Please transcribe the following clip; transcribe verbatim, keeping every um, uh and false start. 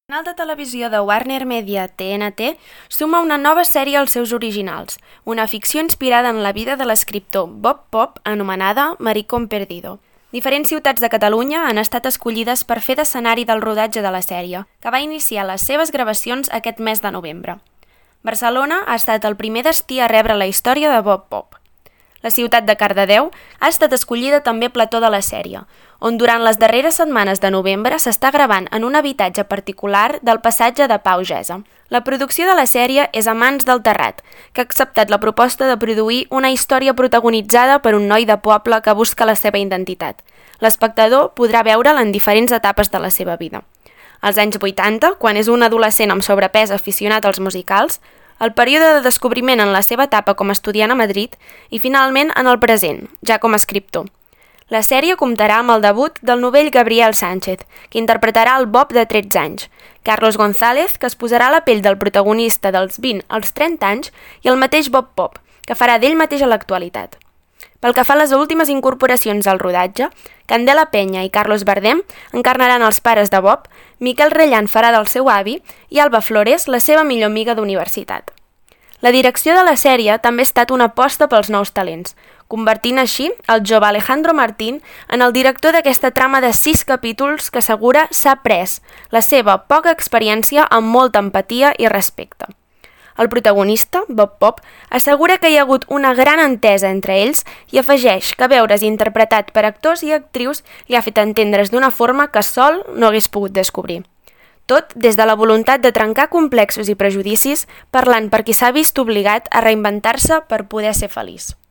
El canal de televisió de Warner Media T N T suma una nova sèrie als seus originals, una ficció inspirada en la vida de l'escriptor Bob Pop anomenada Maricón Perdido. Diferents ciutats de Catalunya han estat escollides per fer d'escenari del rodatge de la sèrie, que va iniciar les seves gravacions aquest mes de novembre. Barcelona ha estat el primer destí a rebre la història de Bob Pop. La ciutat de Cardedeu ha estat escollida també plató de la sèrie, on durant les darreres setmanes de novembre s'està gravant en un habitatge particular del passatge de Pau Gesa. La producció de la sèrie és a mans del Terrat, que ha acceptat la proposta de produir una història protagonitzada per un noi de poble que busca la seva identitat. L'espectador podrà veure'l en diferents etapes de la seva vida. Als anys vuitanta, quan és un adolescent amb sobrepès aficionat als musicals, el període de descobriment en la seva etapa com a estudiant a Madrid i finalment en el present, ja com a escriptor. La sèrie comptarà amb el debut del novell Gabriel Sánchez, que interpretarà el Bob de tretze anys, Carlos González, que es posarà a la pell del protagonista dels vint als trenta anys, i el mateix Bob Pop, que farà d'ell mateix a l'actualitat. Pel que fa a les últimes incorporacions al rodatge, Candela Peña i Carlos Bardem encarnaran els pares de Bob, Miquel Rellan farà del seu avi i Alba Flores la seva millor amiga d'universitat. La direcció de la sèrie també ha estat una aposta pels nous talents, convertint així el jove Alejandro Martín en el director d'aquesta trama de sis capítols que assegura s'ha pres la seva poca experiència amb molta empatia i respecte. El protagonista, Bob Pop, assegura que hi ha hagut una gran entesa entre ells i afegeix que veure's interpretat per actors i actrius li ha fet entendre's d'una forma que sol no hagués pogut descobrir. Tot des de la voluntat de trencar complexos i prejudicis, parlant per qui s'ha vist obligat a reinventar-se per poder ser feliç.